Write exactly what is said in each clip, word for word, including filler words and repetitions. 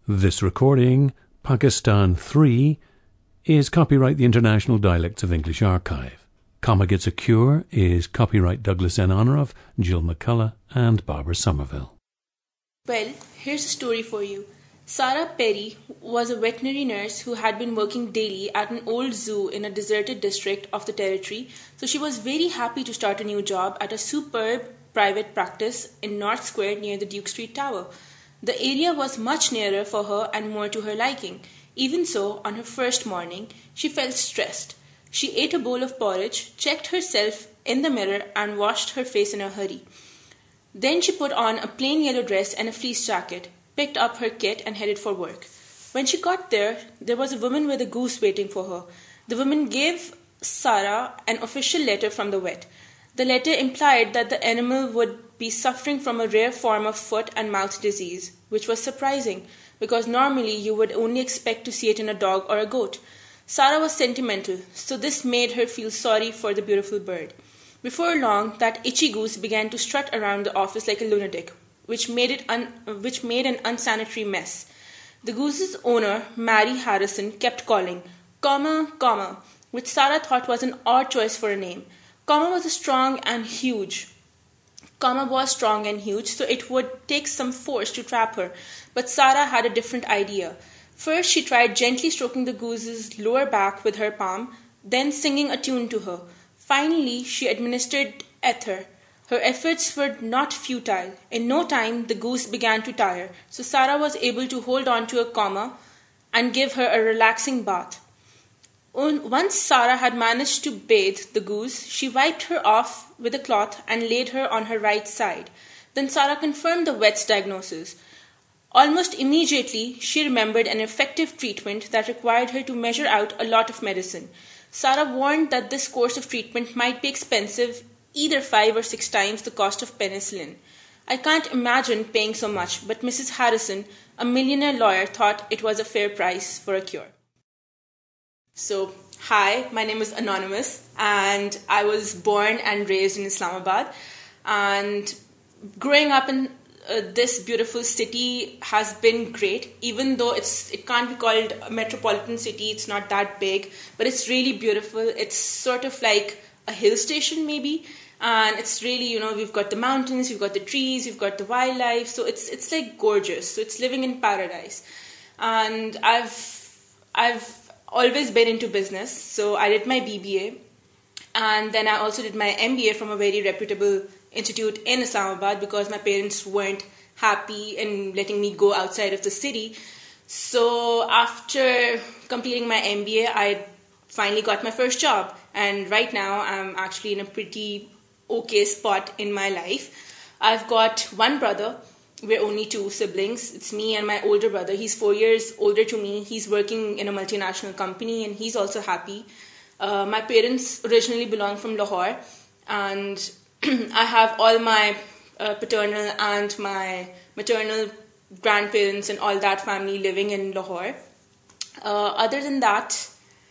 This recording, Pakistan three, is copyright the International Dialects of English Archive. Comma Gets a Cure is copyright Douglas N. Honourov, Jill McCullough and Barbara Somerville. Well, here's a story for you. Sarah Perry was a veterinary nurse who had been working daily at an old zoo in a deserted district of the territory, so she was very happy to start a new job at a superb private practice in North Square near the Duke Street Tower. The area was much nearer for her and more to her liking. Even so, on her first morning, she felt stressed. She ate a bowl of porridge, checked herself in the mirror and washed her face in a hurry. Then she put on a plain yellow dress and a fleece jacket, picked up her kit and headed for work. When she got there, there was a woman with a goose waiting for her. The woman gave Sarah an official letter from the vet. The letter implied that the animal would be suffering from a rare form of foot and mouth disease, which was surprising, because normally you would only expect to see it in a dog or a goat. Sarah was sentimental, so this made her feel sorry for the beautiful bird. Before long, that itchy goose began to strut around the office like a lunatic, which made it un- which made an unsanitary mess. The goose's owner, Mary Harrison, kept calling, comma, comma, which Sarah thought was an odd choice for a name. Comma was strong and huge. Comma was strong and huge, so it would take some force to trap her. But Sarah had a different idea. First, she tried gently stroking the goose's lower back with her palm, then singing a tune to her. Finally, she administered ether. Her efforts were not futile. In no time, the goose began to tire, so Sarah was able to hold on to a comma and give her a relaxing bath. Once Sarah had managed to bathe the goose, she wiped her off with a cloth and laid her on her right side. Then Sarah confirmed the vet's diagnosis. Almost immediately, she remembered an effective treatment that required her to measure out a lot of medicine. Sarah warned that this course of treatment might be expensive, either five or six times the cost of penicillin. I can't imagine paying so much, but Missus Harrison, a millionaire lawyer, thought it was a fair price for a cure. So, hi, my name is Anonymous, and I was born and raised in Islamabad. And growing up in uh, this beautiful city has been great, even though it's it can't be called a metropolitan city. It's not that big, but it's really beautiful. It's sort of like a hill station, maybe. And it's really, you know, we've got the mountains, we've got the trees, we've got the wildlife. So it's it's like gorgeous. So it's living in paradise. And I've I've always been into business. So I did my B B A. And then I also did my M B A from a very reputable institute in Islamabad because my parents weren't happy in letting me go outside of the city. So after completing my M B A, I finally got my first job. And right now I'm actually in a pretty okay spot in my life. I've got one brother. We're only two siblings. It's me and my older brother. He's four years older to me. He's working in a multinational company and he's also happy. Uh, my parents originally belong from Lahore, and I have all my uh, paternal and my maternal grandparents and all that family living in Lahore. Uh, other than that,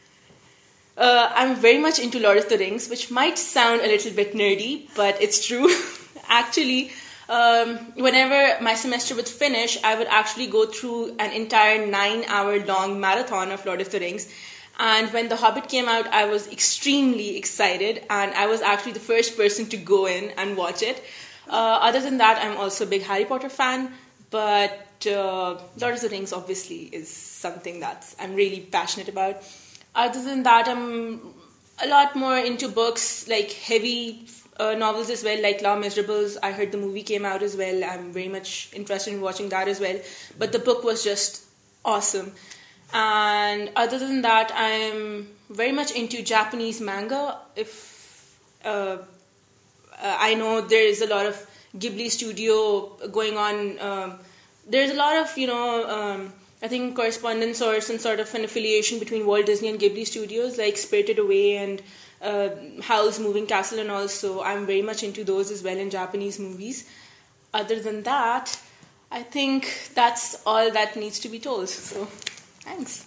uh, I'm very much into Lord of the Rings, which might sound a little bit nerdy, but it's true. Actually, um, whenever my semester would finish, I would actually go through an entire nine-hour long marathon of Lord of the Rings. And when The Hobbit came out, I was extremally excited, and I was actually the first person to go in and watch it. Uh, other than that, I'm also a big Harry Potter fan, but uh, Lord of the Rings obviously is something that I'm really passionate about. Other than that, I'm a lot more into books, like heavy uh, novels as well, like Les Miserables. I heard the movie came out as well. I'm very much interested in watching that as well. But the book was just awesome. And other than that, I'm very much into Japanese manga. If uh, uh, I know there is a lot of Ghibli studio going on. Um, there's a lot of, you know, um, I think correspondence or some sort of an affiliation between Walt Disney and Ghibli studios, like Spirited Away and uh, Howl's Moving Castle and all. So I'm very much into those as well in Japanese movies. Other than that, I think that's all that needs to be told. So. Thanks.